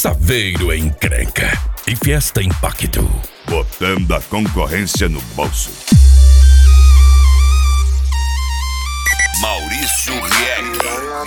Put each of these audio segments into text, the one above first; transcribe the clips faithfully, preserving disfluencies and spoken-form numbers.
Saveiro encrenca e Fiesta Impacto. Botando a concorrência no bolso. Maurício Rieg.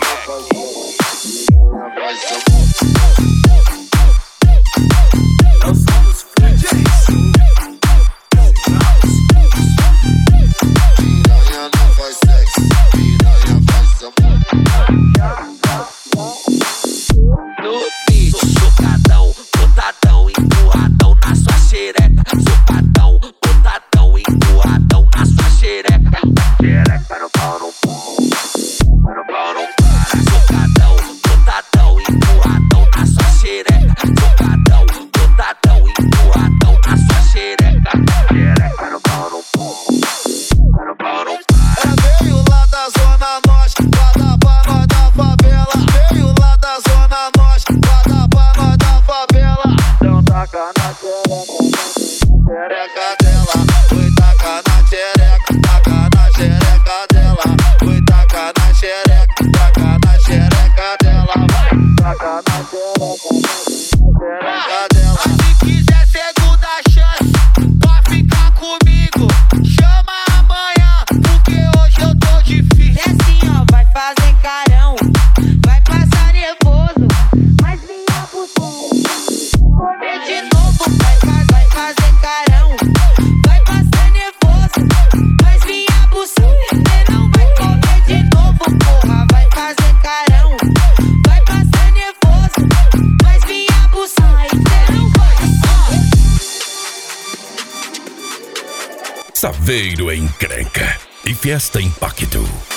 No beat, socadão, botadão, empurradão na sua xereca. Socadão, botadão, empurradão na sua xereca. Xereca no pau, no pau, no pau, não para. Socadão, botadão, empurradão na sua xereca. Socadão, botadão, empurradão na sua xereca. Xereca no pau, no pau, no pau, não para. É veio lá da zona norte, pra dar pra nós da favela. Veio lá da zona norte, pra dar pra nós da favela. Então taca na xereca dela, foi taca na xereca, taca na xereca dela, foi taca na xereca, taca na xereca dela, vai taca na xereca dela. Se quiser segunda chance pra ficar comigo, chama amanhã, porque hoje eu tô difícil. É assim, ó, vai fazer carão, vai passar nervoso, mas vinha por comer de novo, vai, faz, vai fazer carão, vai passar nervoso, mas vinha por cê não vai comer de novo, porra, vai fazer carão, vai passar nervoso, mas vinha por cê não vai, ó. Saveiro encrenca e Fiesta Impacto.